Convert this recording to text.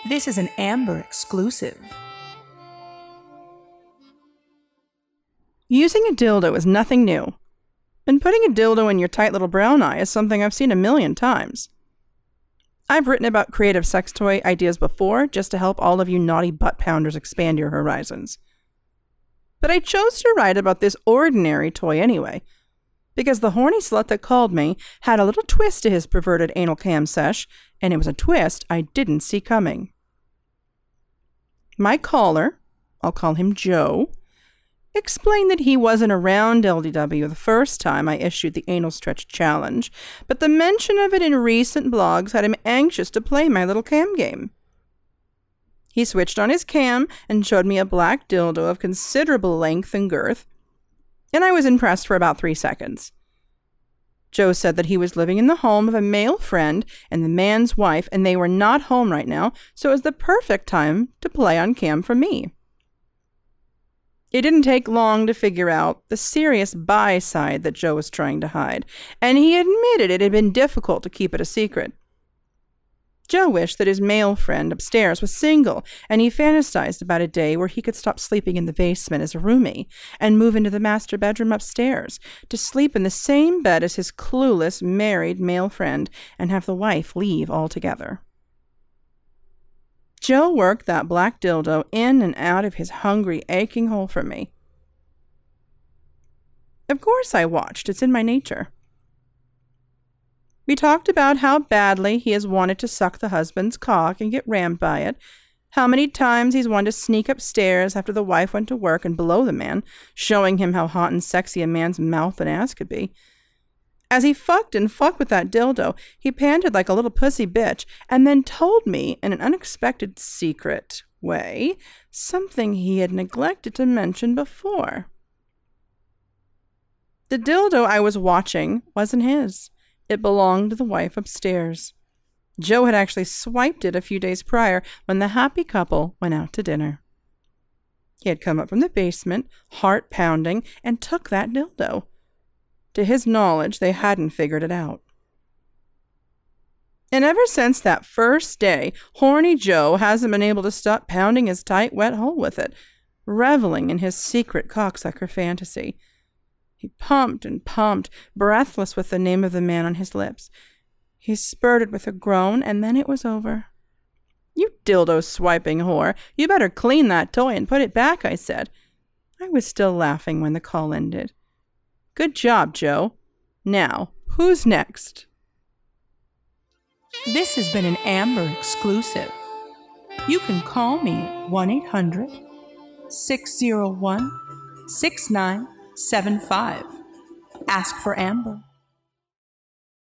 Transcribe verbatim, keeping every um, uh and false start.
This is an Amber exclusive. Using a dildo is nothing new. And putting a dildo in your tight little brown eye is something I've seen a million times. I've written about creative sex toy ideas before just to help all of you naughty butt pounders expand your horizons. But I chose to write about this ordinary toy anyway, because the horny slut that called me had a little twist to his perverted anal cam sesh, and it was a twist I didn't see coming. My caller, I'll call him Joe, explained that he wasn't around L D W the first time I issued the anal stretch challenge, but the mention of it in recent blogs had him anxious to play my little cam game. He switched on his cam and showed me a black dildo of considerable length and girth, and I was impressed for about three seconds. Joe said that he was living in the home of a male friend and the man's wife, and they were not home right now, so it was the perfect time to play on cam for me. It didn't take long to figure out the serious bi side that Joe was trying to hide, and he admitted it had been difficult to keep it a secret. Joe wished that his male friend upstairs was single, and he fantasized about a day where he could stop sleeping in the basement as a roomie and move into the master bedroom upstairs to sleep in the same bed as his clueless married male friend and have the wife leave altogether. Joe worked that black dildo in and out of his hungry, aching hole for me. Of course I watched. It's in my nature. We talked about how badly he has wanted to suck the husband's cock and get rammed by it, how many times he's wanted to sneak upstairs after the wife went to work and blow the man, showing him how hot and sexy a man's mouth and ass could be. As he fucked and fucked with that dildo, he panted like a little pussy bitch and then told me in an unexpected secret way something he had neglected to mention before. The dildo I was watching wasn't his. It belonged to the wife upstairs. Joe had actually swiped it a few days prior when the happy couple went out to dinner. He had come up from the basement, heart pounding, and took that dildo. To his knowledge, they hadn't figured it out. And ever since that first day, horny Joe hasn't been able to stop pounding his tight, wet hole with it, reveling in his secret cocksucker fantasy. He pumped and pumped, breathless with the name of the man on his lips. He spurted with a groan, and then it was over. "You dildo-swiping whore, you better clean that toy and put it back," I said. I was still laughing when the call ended. "Good job, Joe. Now, who's next?" This has been an Amber exclusive. You can call me one eight hundred, six oh one, six nine seven five. Ask for Amber.